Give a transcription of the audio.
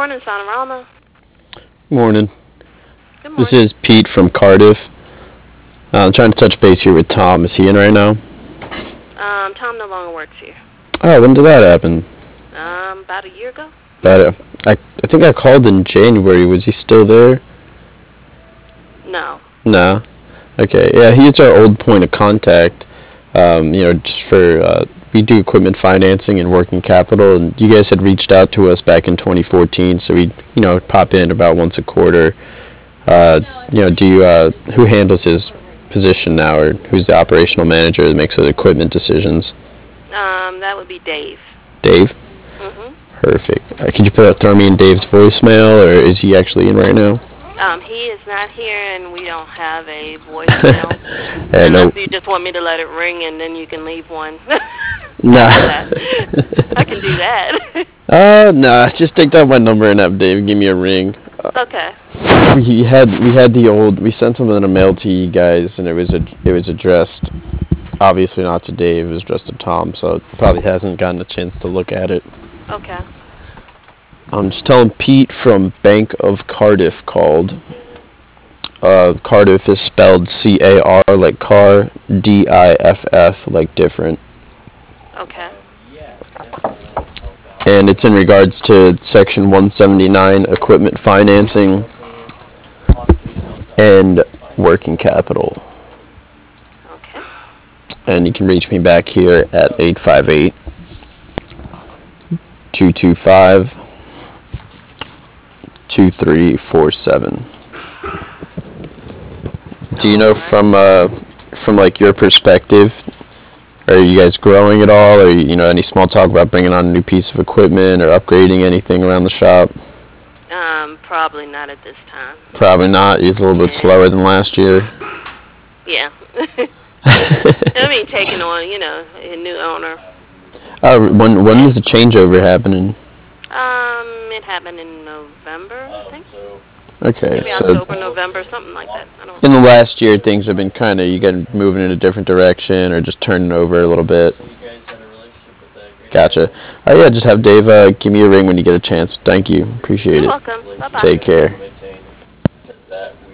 morning, Sonorama. Morning. Good This morning. is Pete from Cardiff. I'm trying to touch base here with Tom. Is he in right now? Tom no longer works here. Oh, when did that happen? About a year ago? But I think I called in January. Was he still there? No. Nah. Okay. Yeah, he's our old point of contact. Just for we do equipment financing and working capital, and you guys had reached out to us back in 2014, so we pop in about once a quarter. Who handles his position now, or who's the operational manager that makes those equipment decisions? That would be Dave. Dave? Mm-hmm. Perfect. Could you throw me in Dave's voicemail, or is he actually in right now? He is not here, and we don't have a voicemail. Hey, no. Unless you just want me to let it ring, and then you can leave one. Nah. I can do that. Nah. Just take down my number and have Dave give me a ring. Okay. We sent something in the mail to you guys, and it was addressed, obviously not to Dave. It was addressed to Tom, so it probably hasn't gotten a chance to look at it. Okay. I'm just telling Pete from Bank of Cardiff called. Cardiff is spelled C-A-R like car, D-I-F-F like different. Okay. And it's in regards to Section 179, equipment financing and working capital. Okay. And you can reach me back here at 858-225-2347. Do you know from like your perspective, are you guys growing at all, or any small talk about bringing on a new piece of equipment or upgrading anything around the shop? Probably not at this time. Probably not. It's a little bit slower than last year. Yeah. Taking on, a new owner. When is the changeover happening? It happened in November, I think. Okay, Maybe so October, November, something like that. I don't in the know. last year, things have been kind of, you get moving in a different direction or just turning over a little bit. Gotcha. Yeah, just have Dave give me a ring when you get a chance. Thank you. Appreciate You're it. welcome. Bye-bye. Take care.